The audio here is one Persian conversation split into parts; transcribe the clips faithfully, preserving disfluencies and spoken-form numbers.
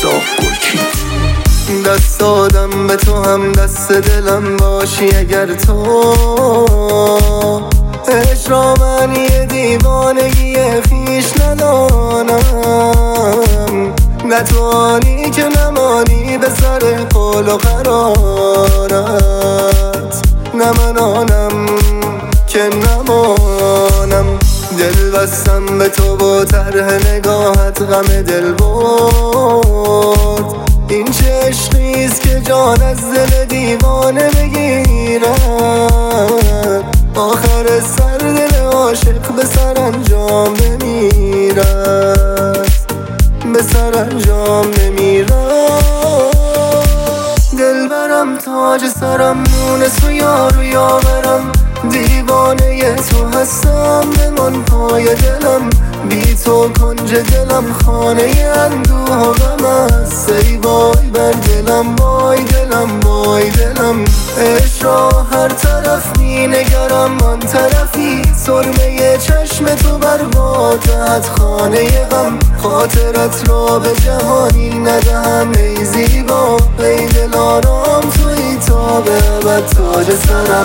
میساق گلچین. دست دادم به تو هم دست دلم باشی اگر تو عشق را معنی دیوانگی خویش ندانم. نتوانی که نمانی به سر قول و قرارت، نه من آنم که نمانم. دل بستم به تو با طرح نگاهت غم دل برد. این چه عشقیست که جان از دل دیوانه بگیرد، آخر سر دل عاشق به سرانجام بمیرد، به سرانجام بمیرد. دلبرم تاج سرم مونس و یار و یاورم، دیوانه تو هستم بمان پای دلم. بی تو کنج دلم خانه اندوه و غم است. ای وای بر دلم وای دلم وای دلم. عشق را هر طرف می نگرم آن طرفی، سرمه چشم تو بر بادت خانه غم. خاطرت را به جهانی ندهم ای زیبا، ای دلارام تویی تا به ابد تاج سرم.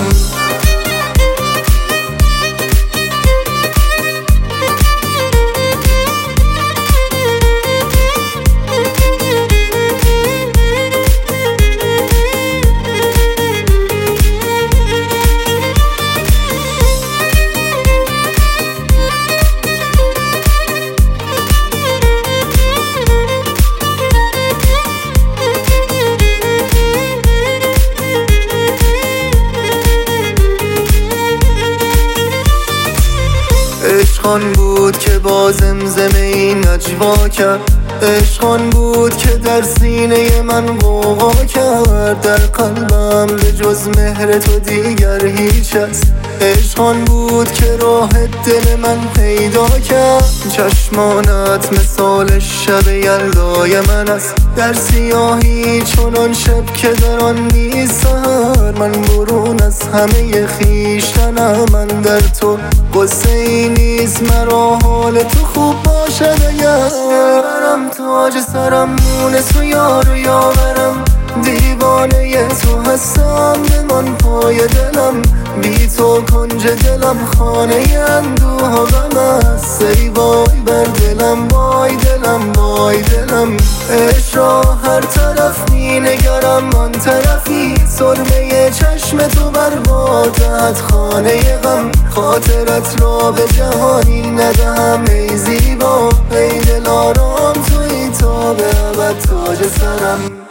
عشقان بود که با زمزمه این نجوا کرد، عشقان بود که در سینه من غوغا کرد. در قلبم به جز مهر تو دیگر هیچ است، عشقان بود که راه دل من پیدا کرد. چشمانت مثال شب یلدای من است، در سیاهی چنان شب که در آن نیست سحر. من برون از همه خویشتنم، من در تو قصه ای نیست مرا حال تو خوب باشد اگر. برم تاج سرم مونس و یار و یاورم، دیوانه تو هستم بمان پای دلم. بی تو کنج دلم خانه اندوه و غم است. ای وای بر دلم وای دلم وای دلم. عشق را هر طرف می نگرم آن طرفی، سرمه چشم تو بر بادت خانه غم. خاطرت را به جهانی ندهم ای زیبا، ای دلارام تویی تا به ابد تاج سرم.